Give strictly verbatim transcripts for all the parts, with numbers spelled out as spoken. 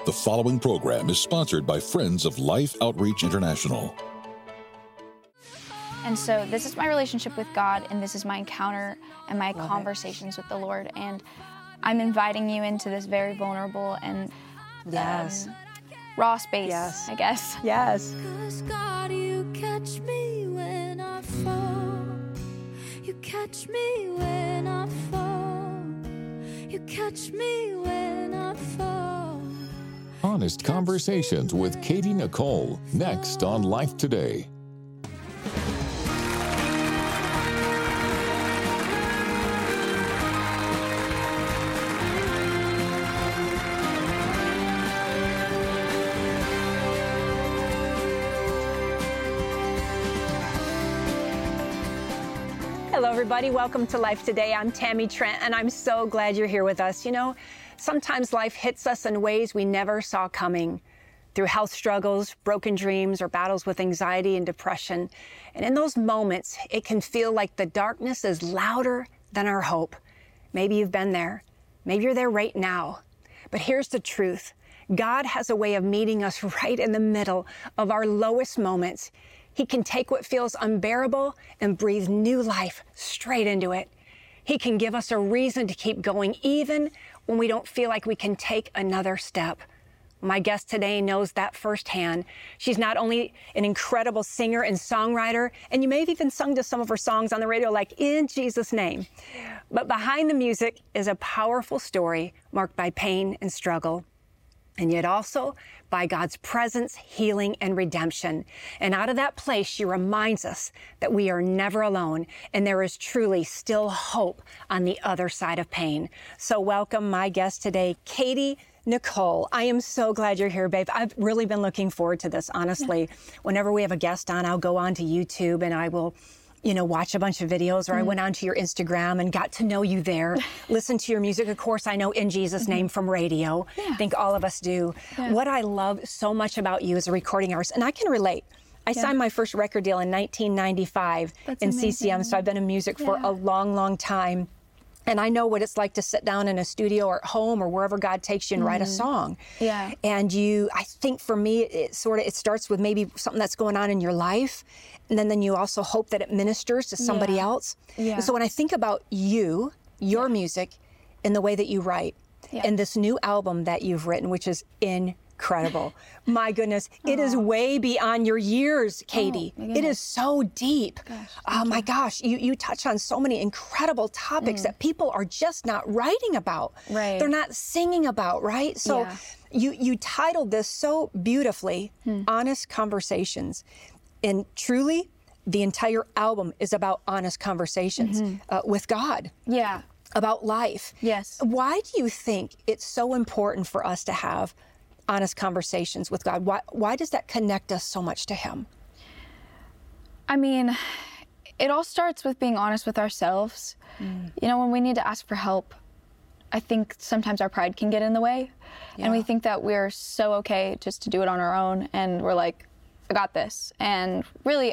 The following program is sponsored by Friends of Life Outreach International. And so this is my relationship with God, and this is my encounter and my Love conversations it. with the Lord. And I'm inviting you into this very vulnerable and yes. um, raw space, yes. I guess. Yes. 'Cause God, you catch me when I fall. You catch me when I fall. You catch me when I fall. Honest Conversations with Katie Nicole, next on Life Today. Hello, everybody. Welcome to Life Today. I'm Tammy Trent, and I'm so glad you're here with us. You know, sometimes life hits us in ways we never saw coming, through health struggles, broken dreams, or battles with anxiety and depression. And in those moments, it can feel like the darkness is louder than our hope. Maybe you've been there. Maybe you're there right now. But here's the truth. God has a way of meeting us right in the middle of our lowest moments. He can take what feels unbearable and breathe new life straight into it. He can give us a reason to keep going even when we don't feel like we can take another step. My guest today knows that firsthand. She's not only an incredible singer and songwriter, and you may have even sung to some of her songs on the radio, like In Jesus' Name. But behind the music is a powerful story marked by pain and struggle, and yet also by God's presence, healing, and redemption. And out of that place, she reminds us that we are never alone, and there is truly still hope on the other side of pain. So welcome my guest today, Katie Nicole. I am so glad you're here, babe. I've really been looking forward to this, honestly. Yeah. Whenever we have a guest on, I'll go on to YouTube and I will you know, watch a bunch of videos, or mm. I went onto your Instagram and got to know you there, listen to your music. Of course, I know In Jesus' mm-hmm. Name from radio. Yeah. I think all of us do. Yeah. What I love so much about you as a recording artist, and I can relate. I yeah. signed my first record deal in nineteen ninety-five That's in amazing. C C M, so I've been in music yeah. for a long, long time. And I know what it's like to sit down in a studio or at home or wherever God takes you and mm. write a song. Yeah. And you, I think for me, it sort of, it starts with maybe something that's going on in your life. And then, then you also hope that it ministers to somebody yeah. else. Yeah. And so when I think about you, your yeah. music, and the way that you write, yeah. and this new album that you've written, which is incredible. My goodness, it is way beyond your years, Katie. Oh, it is so deep. Gosh, oh my gosh, you, you touch on so many incredible topics mm. that people are just not writing about. Right. They're not singing about, right? So yeah. you, you titled this so beautifully, hmm. Honest Conversations. And truly, the entire album is about honest conversations mm-hmm. uh, with God. Yeah. About life. Yes. Why do you think it's so important for us to have honest conversations with God? Why, why does that connect us so much to Him? I mean, it all starts with being honest with ourselves. Mm. You know, when we need to ask for help, I think sometimes our pride can get in the way. Yeah. And we think that we're so okay just to do it on our own. And we're like, I got this. And really,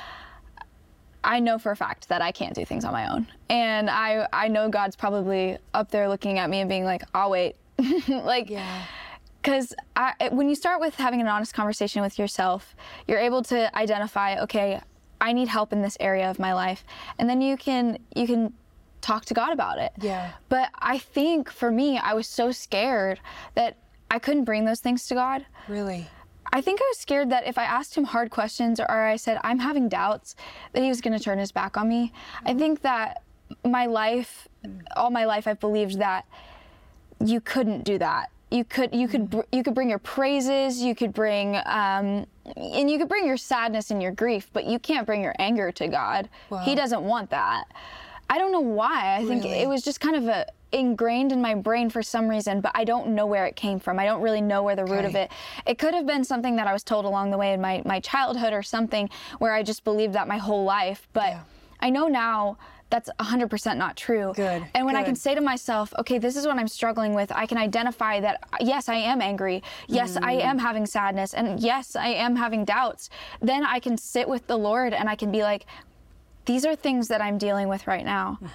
I know for a fact that I can't do things on my own. And I, I know God's probably up there looking at me and being like, I'll wait. like, yeah. Because when you start with having an honest conversation with yourself, you're able to identify, okay, I need help in this area of my life. And then you can you can talk to God about it. Yeah. But I think for me, I was so scared that I couldn't bring those things to God. Really? I think I was scared that if I asked him hard questions or I said, I'm having doubts, that he was going to turn his back on me. Mm. I think that my life, mm. all my life, I've believed that you couldn't do that. You could, you could, mm. you could bring your praises, you could bring, um, and you could bring your sadness and your grief, but you can't bring your anger to God. Wow. He doesn't want that. I don't know why. I really? think it was just kind of a, ingrained in my brain for some reason, but I don't know where it came from. I don't really know where the root okay. of it. It could have been something that I was told along the way in my, my childhood or something where I just believed that my whole life. But yeah. I know now that's one hundred percent not true. Good. And when Good. I can say to myself, okay, this is what I'm struggling with, I can identify that, yes, I am angry. Yes, mm. I am having sadness. And yes, I am having doubts. Then I can sit with the Lord and I can be like, these are things that I'm dealing with right now.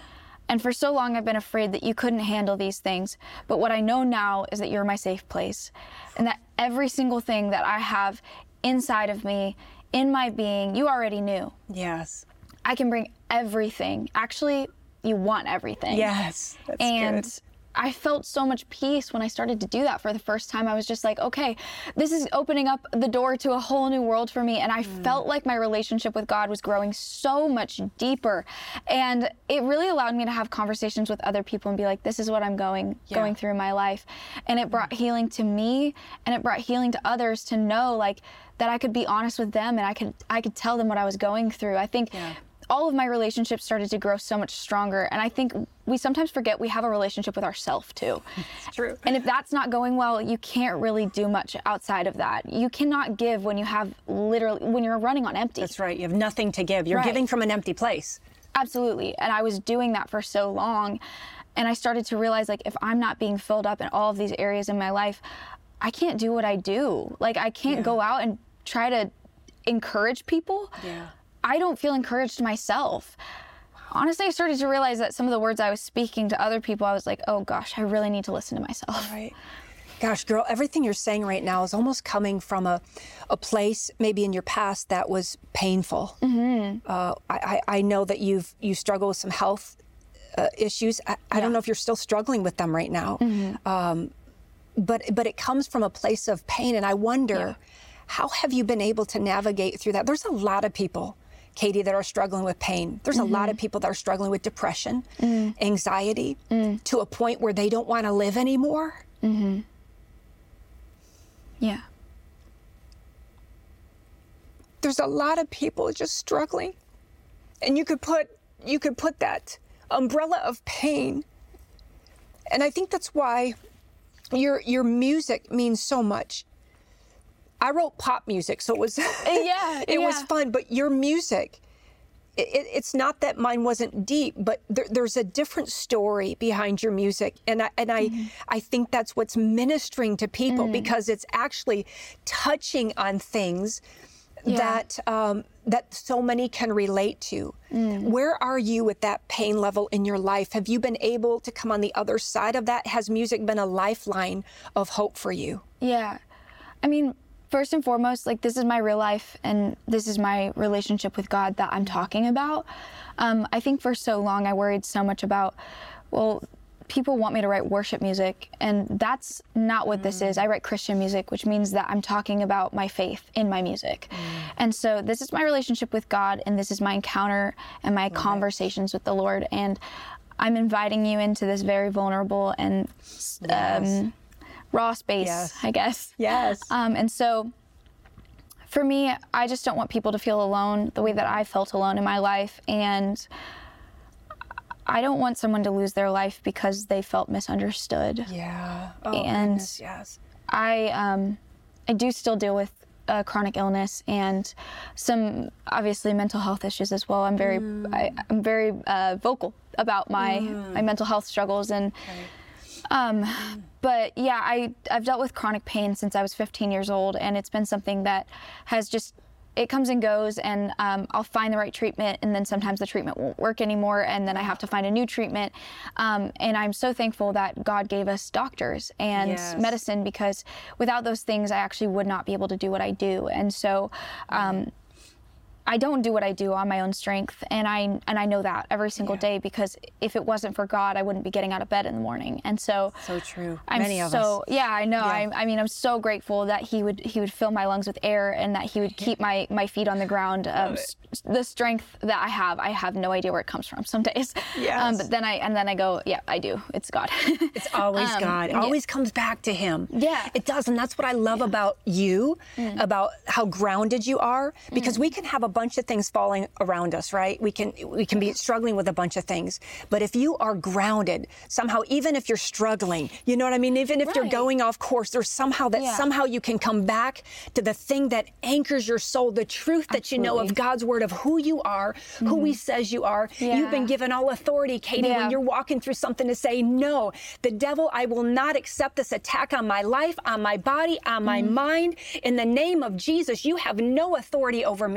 And for so long, I've been afraid that you couldn't handle these things. But what I know now is that you're my safe place, and that every single thing that I have inside of me, in my being, you already knew. Yes. I can bring everything. Actually, you want everything. Yes. That's and good. I felt so much peace when I started to do that for the first time. I was just like, okay, this is opening up the door to a whole new world for me. And I mm. felt like my relationship with God was growing so much deeper. And it really allowed me to have conversations with other people and be like, this is what I'm going yeah. going through in my life. And it brought healing to me, and it brought healing to others to know like that I could be honest with them, and I could I could tell them what I was going through. I think yeah. all of my relationships started to grow so much stronger. And I think we sometimes forget we have a relationship with ourselves too. It's true. And if that's not going well, you can't really do much outside of that. You cannot give when you have literally, when you're running on empty. That's right. You have nothing to give. You're right. giving from an empty place. Absolutely. And I was doing that for so long. And I started to realize, like, if I'm not being filled up in all of these areas in my life, I can't do what I do. Like, I can't yeah. go out and try to encourage people. Yeah. I don't feel encouraged myself. Honestly, I started to realize that some of the words I was speaking to other people, I was like, oh gosh, I really need to listen to myself. Right. Gosh, girl, everything you're saying right now is almost coming from a, a place maybe in your past that was painful. Mm-hmm. Uh, I, I know that you've you struggle with some health uh, issues. I, I yeah. don't know if you're still struggling with them right now, mm-hmm. um, but but it comes from a place of pain, and I wonder, yeah. how have you been able to navigate through that? There's a lot of people, Katie, that are struggling with pain. There's mm-hmm. a lot of people that are struggling with depression, mm. anxiety, mm. to a point where they don't want to live anymore. Mm-hmm. Yeah. There's a lot of people just struggling. And you could put you could put that umbrella of pain. And I think that's why your your music means so much. I wrote pop music, so it was yeah, it yeah. was fun, but your music, it, it, it's not that mine wasn't deep, but there, there's a different story behind your music, and I and I mm-hmm. I think that's what's ministering to people mm. because it's actually touching on things yeah. that um, that so many can relate to. Mm. Where are you with that pain level in your life? Have you been able to come on the other side of that? Has music been a lifeline of hope for you? Yeah, I mean, first and foremost, like, this is my real life, and this is my relationship with God that I'm talking about. Um, I think for so long I worried so much about, well, people want me to write worship music, and that's not what mm. this is. I write Christian music, which means that I'm talking about my faith in my music. Mm. And so this is my relationship with God, and this is my encounter and my right. conversations with the Lord. And I'm inviting you into this very vulnerable and yes. um, raw space, yes. I guess. Yes. Um, and so for me, I just don't want people to feel alone the way that I felt alone in my life. And I don't want someone to lose their life because they felt misunderstood. Yeah. Oh, and goodness, yes. I, um, I do still deal with uh, chronic illness and some obviously mental health issues as well. I'm very, mm. I, I'm very uh, vocal about my mm. my mental health struggles, and right. um, mm. but yeah, I I've dealt with chronic pain since I was fifteen years old, and it's been something that has just, it comes and goes, and um, I'll find the right treatment, and then sometimes the treatment won't work anymore, and then I have to find a new treatment. Um, and I'm so thankful that God gave us doctors and yes. medicine, because without those things, I actually would not be able to do what I do. And so um, I don't do what I do on my own strength, and I and I know that every single yeah. day, because if it wasn't for God, I wouldn't be getting out of bed in the morning. And so so true. I'm Many of so us. yeah, I know. Yeah. I, I mean, I'm so grateful that he would he would fill my lungs with air, and that he would keep my my feet on the ground. Um, s- the strength that I have, I have no idea where it comes from some days. Yes. Um, but then I and then I go, yeah, I do. It's God. It's always um, God. It yeah. always comes back to Him. Yeah, it does, and that's what I love yeah. about you, mm. about how grounded you are, because mm. we can have a bunch of things falling around us, right? We can we can be struggling with a bunch of things, but if you are grounded somehow, even if you're struggling, you know what I mean? Even if right. you're going off course, there's somehow that yeah. somehow you can come back to the thing that anchors your soul, the truth that Absolutely. You know of God's word, of who you are, mm-hmm. who He says you are. Yeah. You've been given all authority, Katie, yeah. when you're walking through something, to say, no, the devil, I will not accept this attack on my life, on my body, on my mm. mind. In the name of Jesus, you have no authority over me. Mm.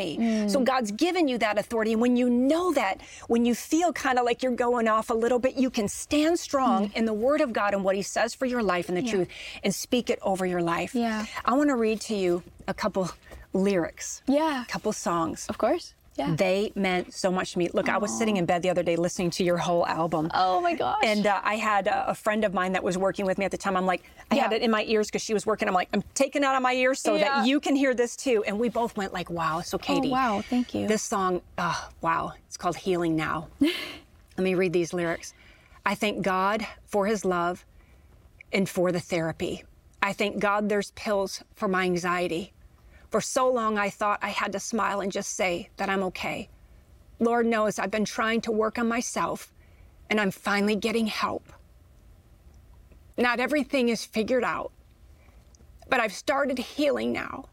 So God's given you that authority. And when you know that, when you feel kind of like you're going off a little bit, you can stand strong mm. in the Word of God and what He says for your life and the yeah. truth, and speak it over your life. Yeah. I want to read to you a couple lyrics. Yeah. A couple songs. Of course. Yeah. They meant so much to me. Look, Aww. I was sitting in bed the other day listening to your whole album. Oh my gosh. And uh, I had a, a friend of mine that was working with me at the time. I'm like, I yeah. had it in my ears because she was working. I'm like, I'm taking it out of my ears so yeah. that you can hear this too. And we both went like, wow. So Katie. Oh, wow. Thank you. This song, oh, wow. It's called Healing Now. Let me read these lyrics. I thank God for His love and for the therapy. I thank God there's pills for my anxiety. For so long, I thought I had to smile and just say that I'm okay. Lord knows I've been trying to work on myself, and I'm finally getting help. Not everything is figured out, but I've started healing now.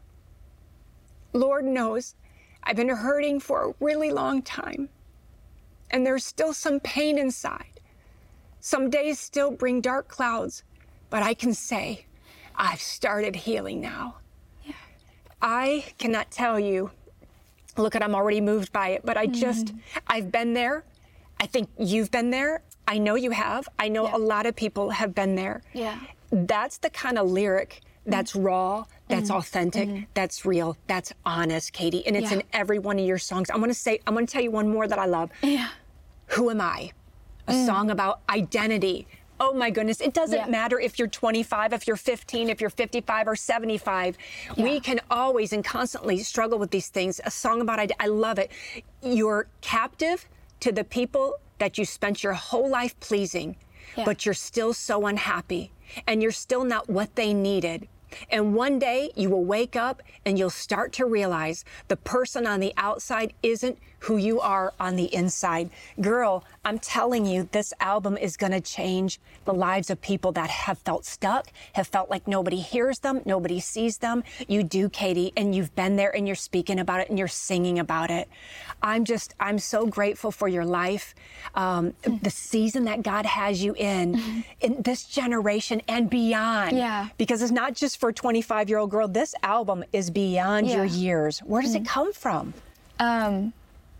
Lord knows I've been hurting for a really long time, and there's still some pain inside. Some days still bring dark clouds, but I can say I've started healing now. Yeah. I cannot tell you, look at, I'm already moved by it, but I just, mm. I've been there. I think you've been there. I know you have. I know yeah. a lot of people have been there. Yeah. That's the kind of lyric that's mm. raw, that's mm. authentic, mm. that's real, that's honest, Katie. And it's yeah. in every one of your songs. I'm going to say, I'm going to tell you one more that I love. Yeah. Who Am I? A mm. song about identity. Oh my goodness, it doesn't yeah. matter if you're twenty-five, if you're fifteen, if you're fifty-five or seventy-five. Yeah. We can always and constantly struggle with these things. A song about identity, I love it. You're captive to the people that you spent your whole life pleasing, yeah. but you're still so unhappy and you're still not what they needed. And one day you will wake up and you'll start to realize the person on the outside isn't who you are on the inside. Girl, I'm telling you, this album is going to change the lives of people that have felt stuck, have felt like nobody hears them, nobody sees them. You do, Katie, and you've been there and you're speaking about it and you're singing about it. I'm just, I'm so grateful for your life, um, mm-hmm. the season that God has you in, mm-hmm. in this generation and beyond. Yeah. Because it's not just for a twenty-five-year-old girl. This album is beyond yeah. your years. Where does mm-hmm. it come from? Um,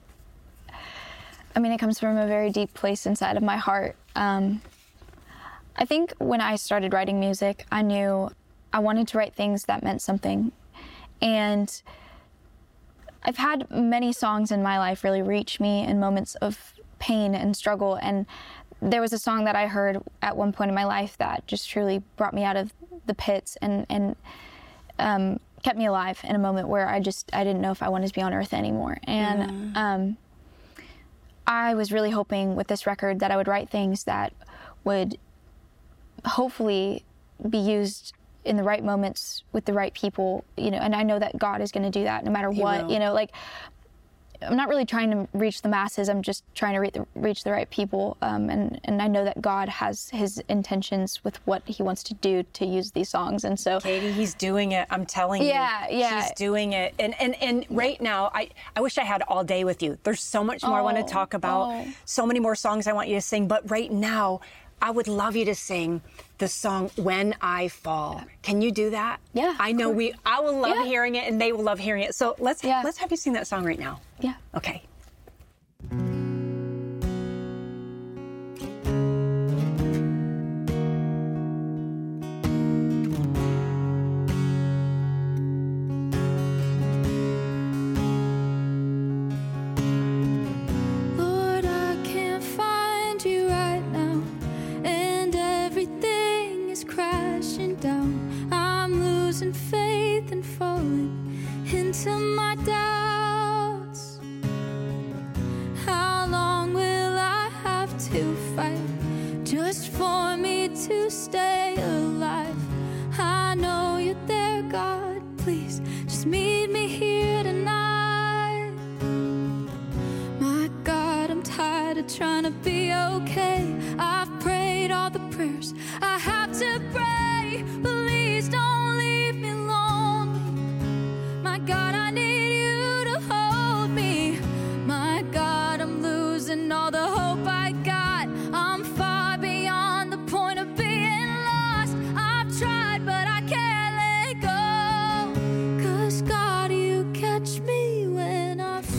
I mean, it comes from a very deep place inside of my heart. Um, I think when I started writing music, I knew I wanted to write things that meant something. And I've had many songs in my life really reach me in moments of pain and struggle. And there was a song that I heard at one point in my life that just truly brought me out of the pits and, and um, kept me alive in a moment where I just, I didn't know if I wanted to be on earth anymore. And yeah. um, I was really hoping with this record that I would write things that would hopefully be used in the right moments with the right people, you know, and I know that God is going to do that no matter He what, will. you know, like, I'm not really trying to reach the masses. I'm just trying to reach the, reach the right people. Um, and, and I know that God has His intentions with what He wants to do to use these songs. And so, Katie, He's doing it. I'm telling yeah, you. Yeah, He's doing it. And and and right now, I, I wish I had all day with you. There's so much more oh, I want to talk about. Oh. So many more songs I want you to sing. But right now, I would love you to sing the song When I Fall. Can you do that? Yeah. I know we. I will love yeah. hearing it, and they will love hearing it. So let's yeah. let's have you sing that song right now. Yeah. Okay. Lord, I can't find you right now, and everything is crashing down. I'm losing faith and falling into my doubts. How long will I have to fight just for me to stay alive? I know you're there, God. Please just meet me here tonight. My God, I'm tired of trying to be okay. I've prayed all the prayers I have to pray. Please don't leave me lonely. My God, I need you to hold me. My God, I'm losing all the hope I got. I'm far beyond the point of being lost. I've tried, but I can't let go. 'Cause God, you catch me when I fall.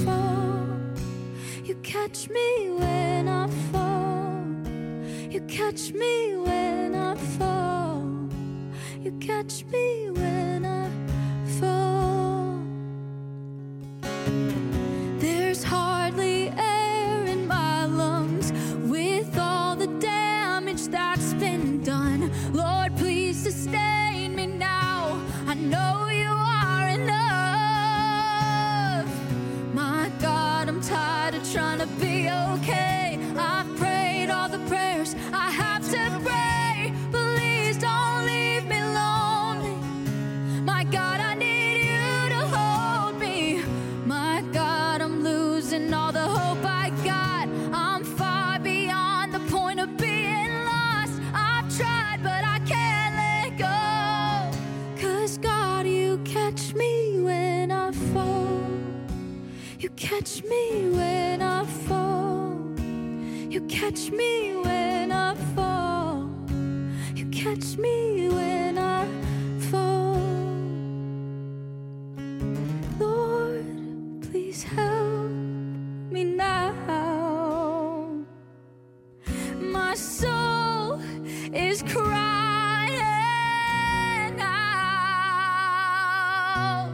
know you are enough. My God, I'm tired of trying to be okay. I've prayed all the prayers I have to pray. Please don't leave me lonely. My God, I need you to hold me. My God, I'm losing all the hope I got. I'm far beyond the point of being lost. I've tried, but I can't let go. 'Cause God, you catch me when I fall. You catch me when I fall. You catch me when I fall. You catch me when I fall. Lord, please help me now. My soul is crying out.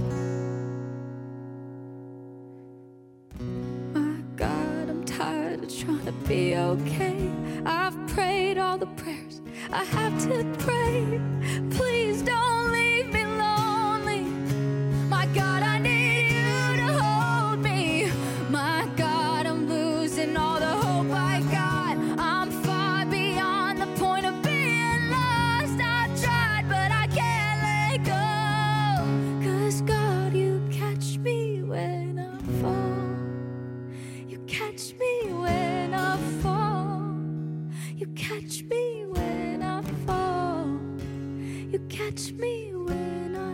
My God, I'm tired of trying to be okay. I've prayed all the prayers I have to pray. Please don't leave me lonely. My God, I need you to hold me. My God, I'm losing all the hope I got. I'm far beyond the point of being lost. I've tried, but I can't let go. 'Cause God, you catch me when I fall. You catch me when I fall. You catch me when I fall. You catch me when I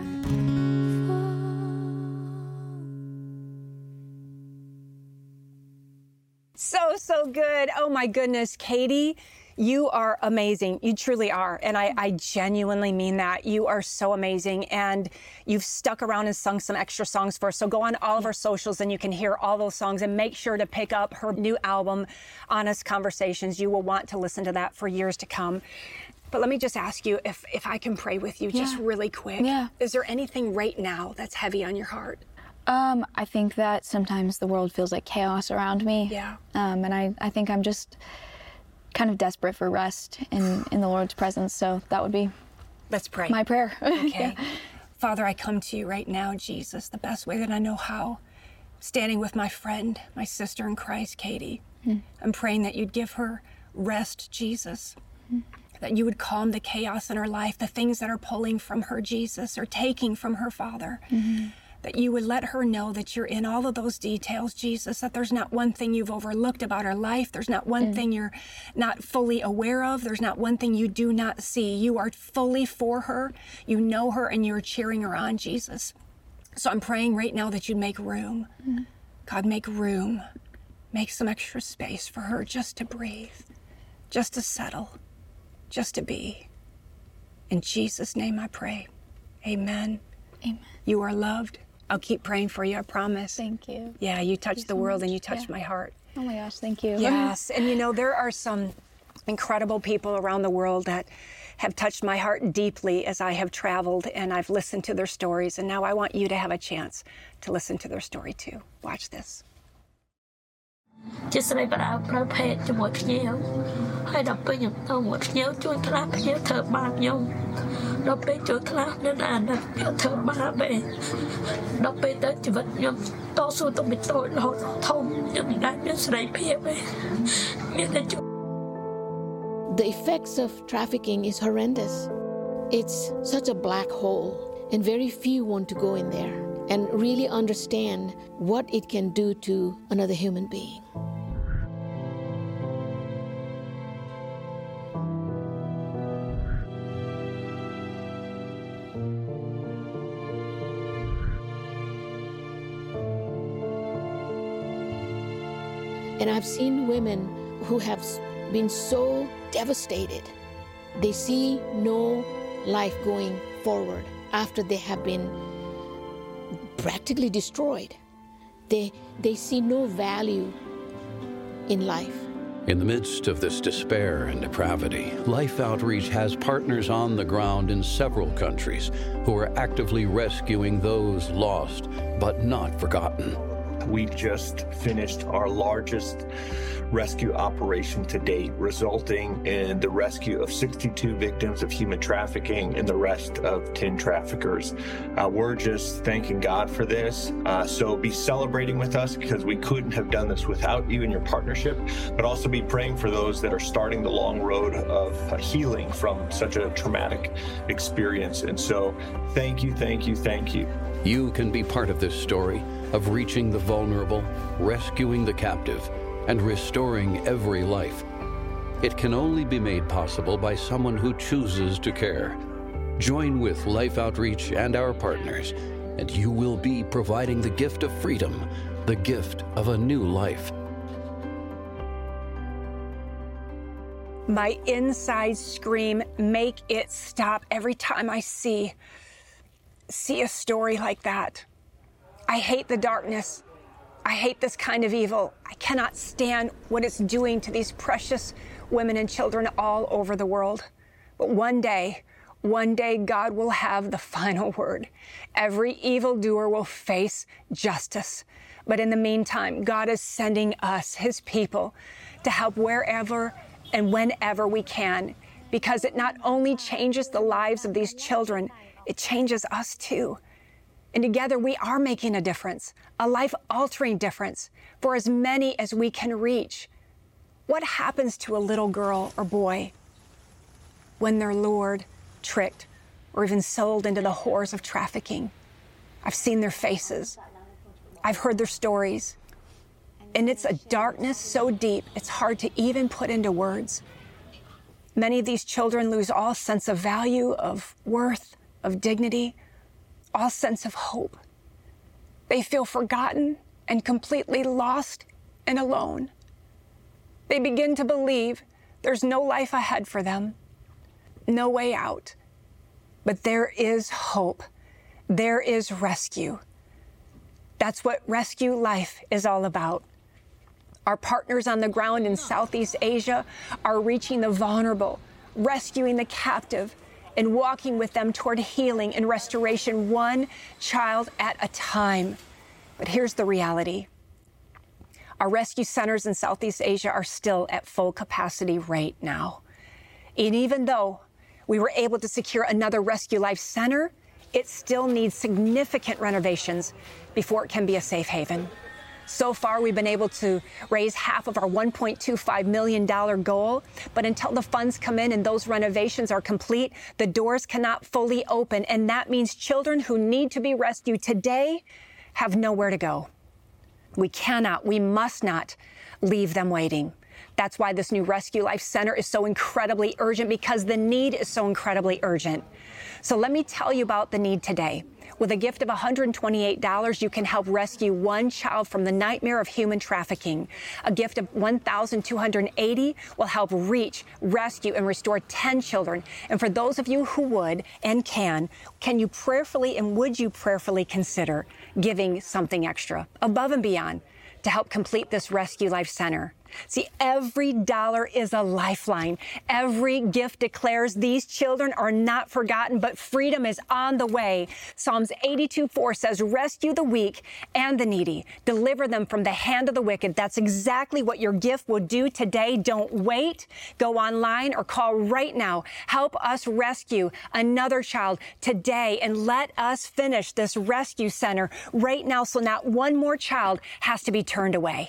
So, so good. Oh my goodness, Katie, you are amazing. You truly are. And I, I genuinely mean that. You are so amazing. And you've stuck around and sung some extra songs for us. So go on all of our socials and you can hear all those songs, and make sure to pick up her new album, Honest Conversations. You will want to listen to that for years to come. But let me just ask you if, if I can pray with you Yeah. just really quick. Yeah. Is there anything right now that's heavy on your heart? Um, I think that sometimes the world feels like chaos around me. Yeah. Um, and I, I think I'm just kind of desperate for rest in, in the Lord's presence. So that would be Let's pray. my prayer. Okay. Father, I come to you right now, Jesus, the best way that I know how. Standing with my friend, my sister in Christ, Katie. Mm. I'm praying that you'd give her rest, Jesus. Mm. That you would calm the chaos in her life, the things that are pulling from her, Jesus, or taking from her, Father. Mm-hmm. That you would let her know that you're in all of those details, Jesus, that there's not one thing you've overlooked about her life. There's not one mm. thing you're not fully aware of. There's not one thing you do not see. You are fully for her. You know her, and you're cheering her on, Jesus. So I'm praying right now that you'd make room. Mm. God, make room. Make some extra space for her just to breathe, just to settle, just to be. In Jesus' name I pray. Amen. Amen. You are loved. I'll keep praying for you, I promise. Thank you. Yeah, you touch the so world much. and you touch Yeah. my heart. Oh my gosh, thank you. Yes, and you know, there are some incredible people around the world that have touched my heart deeply as I have traveled and I've listened to their stories, and now I want you to have a chance to listen to their story too. Watch this. ជាស្រីបដាប្រើភេទជាមួយភ្ញៀវហើយដល់ពេលខ្ញុំទៅមួយភ្ញៀវជួនខ្លះភ្ញៀវធ្វើបាបខ្ញុំដល់ពេលជួនខ្លះនៅអាណិតភ្ញៀវធ្វើបាបឯងដល់ពេលទៅជីវិតខ្ញុំតស៊ូទៅមិនតូចរហូតធំខ្ញុំមិនដែលមានសេរីភាពឯងមានតែ The effects of trafficking is horrendous. It's such a black hole, and very few want to go in there and really understand what it can do to another human being. And I've seen women who have been so devastated. They see no life going forward after they have been practically destroyed. They, they see no value in life. In the midst of this despair and depravity, Life Outreach has partners on the ground in several countries who are actively rescuing those lost but not forgotten. We just finished our largest rescue operation to date, resulting in the rescue of sixty-two victims of human trafficking and the rest of ten traffickers. Uh, we're just thanking God for this. Uh, so be celebrating with us, because we couldn't have done this without you and your partnership, but also be praying for those that are starting the long road of uh, healing from such a traumatic experience. And so thank you, thank you, thank you. You can be part of this story of reaching the vulnerable, rescuing the captive, and restoring every life. It can only be made possible by someone who chooses to care. Join with Life Outreach and our partners, and you will be providing the gift of freedom, the gift of a new life. My insides scream, make it stop, every time I see, see a story like that. I hate the darkness. I hate this kind of evil. I cannot stand what it's doing to these precious women and children all over the world. But one day, one day God will have the final word. Every evildoer will face justice. But in the meantime, God is sending us, his people, to help wherever and whenever we can, because it not only changes the lives of these children, it changes us too. And together we are making a difference, a life-altering difference for as many as we can reach. What happens to a little girl or boy when they're lured, tricked, or even sold into the horrors of trafficking? I've seen their faces. I've heard their stories. And it's a darkness so deep, it's hard to even put into words. Many of these children lose all sense of value, of worth, of dignity, all sense of hope. They feel forgotten and completely lost and alone. They begin to believe there's no life ahead for them, no way out. But there is hope. There is rescue. That's what Rescue Life is all about. Our partners on the ground in Southeast Asia are reaching the vulnerable, rescuing the captive, and walking with them toward healing and restoration, one child at a time. But here's the reality. Our rescue centers in Southeast Asia are still at full capacity right now. And even though we were able to secure another Rescue Life center, it still needs significant renovations before it can be a safe haven. So far, we've been able to raise half of our one point two five million dollars goal, but until the funds come in and those renovations are complete, the doors cannot fully open, and that means children who need to be rescued today have nowhere to go. We cannot, we must not leave them waiting. That's why this new Rescue Life Center is so incredibly urgent, because the need is so incredibly urgent. So let me tell you about the need today. With a gift of one hundred twenty-eight dollars, you can help rescue one child from the nightmare of human trafficking. A gift of one thousand two hundred eighty dollars will help reach, rescue, and restore ten children. And for those of you who would and can, can you prayerfully and would you prayerfully consider giving something extra, above and beyond, to help complete this Rescue Life Center? See, every dollar is a lifeline. Every gift declares these children are not forgotten, but freedom is on the way. Psalms eighty-two four says, rescue the weak and the needy. Deliver them from the hand of the wicked. That's exactly what your gift will do today. Don't wait. Go online or call right now. Help us rescue another child today, and let us finish this rescue center right now so not one more child has to be turned away.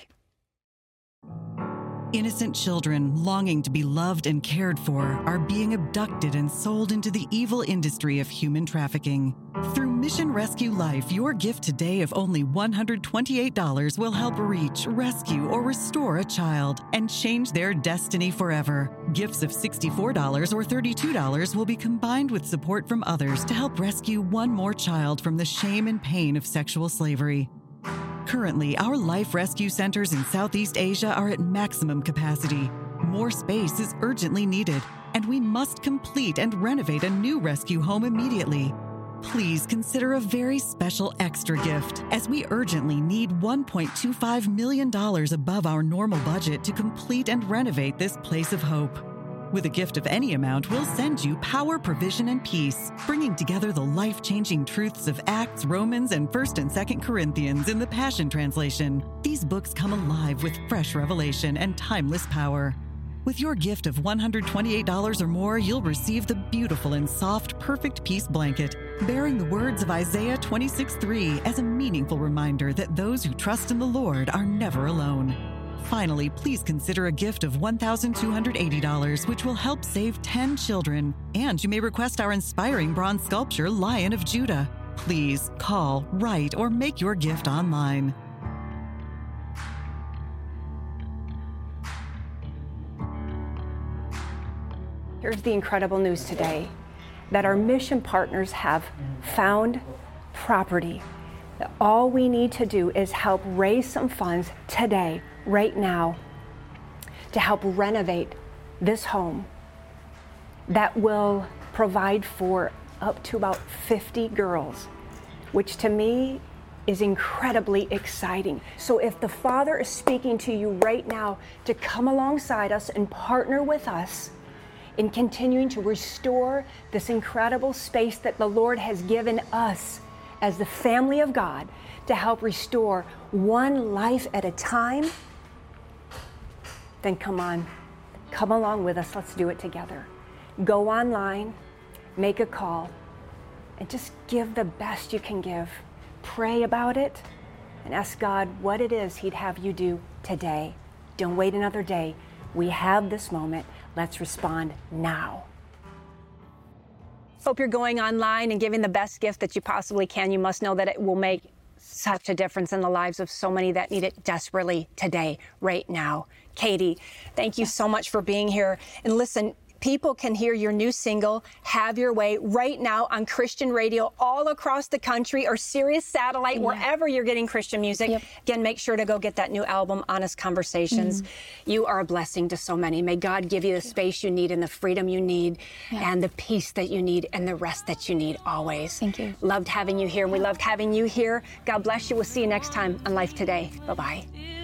Innocent children longing to be loved and cared for are being abducted and sold into the evil industry of human trafficking. Through Mission Rescue Life, your gift today of only one hundred twenty-eight dollars will help reach, rescue, or restore a child and change their destiny forever. Gifts of sixty-four dollars or thirty-two dollars will be combined with support from others to help rescue one more child from the shame and pain of sexual slavery. Currently, our life rescue centers in Southeast Asia are at maximum capacity. More space is urgently needed, and we must complete and renovate a new rescue home immediately. Please consider a very special extra gift, as we urgently need one point two five million dollars above our normal budget to complete and renovate this place of hope. With a gift of any amount, we'll send you Power, Provision, and Peace, bringing together the life-changing truths of Acts, Romans, and First and Second Corinthians in the Passion Translation. These books come alive with fresh revelation and timeless power. With your gift of one hundred twenty-eight dollars or more, you'll receive the beautiful and soft Perfect Peace blanket, bearing the words of Isaiah twenty-six three as a meaningful reminder that those who trust in the Lord are never alone. Finally, please consider a gift of one thousand two hundred eighty dollars, which will help save ten children. And you may request our inspiring bronze sculpture, Lion of Judah. Please call, write, or make your gift online. Here's the incredible news today, that our mission partners have found property. That all we need to do is help raise some funds today, right now, to help renovate this home that will provide for up to about fifty girls, which to me is incredibly exciting. So if the Father is speaking to you right now to come alongside us and partner with us in continuing to restore this incredible space that the Lord has given us as the family of God to help restore one life at a time, then come on, come along with us. Let's do it together. Go online, make a call, and just give the best you can give. Pray about it and ask God what it is He'd have you do today. Don't wait another day. We have this moment. Let's respond now. Hope you're going online and giving the best gift that you possibly can. You must know that it will make such a difference in the lives of so many that need it desperately today, right now. Katie, thank you so much for being here. And listen, people can hear your new single, Have Your Way, right now on Christian radio all across the country, or Sirius Satellite, yeah. wherever you're getting Christian music. Yep. Again, make sure to go get that new album, Honest Conversations. Mm-hmm. You are a blessing to so many. May God give you the space you need and the freedom you need yeah. and the peace that you need and the rest that you need always. Thank you. Loved having you here. We loved having you here. God bless you. We'll see you next time on Life Today. Bye-bye.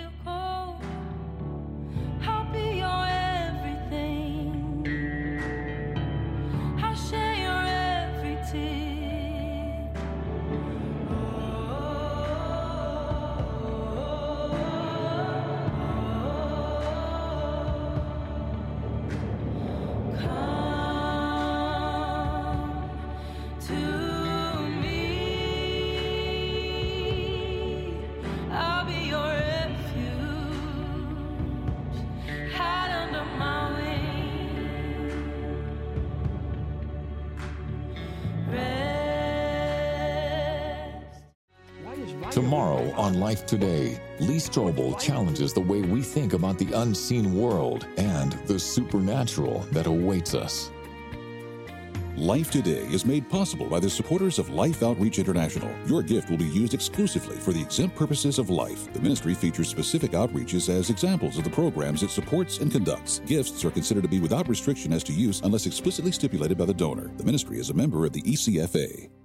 Tomorrow on Life Today, Lee Strobel challenges the way we think about the unseen world and the supernatural that awaits us. Life Today is made possible by the supporters of Life Outreach International. Your gift will be used exclusively for the exempt purposes of life. The ministry features specific outreaches as examples of the programs it supports and conducts. Gifts are considered to be without restriction as to use unless explicitly stipulated by the donor. The ministry is a member of the E C F A.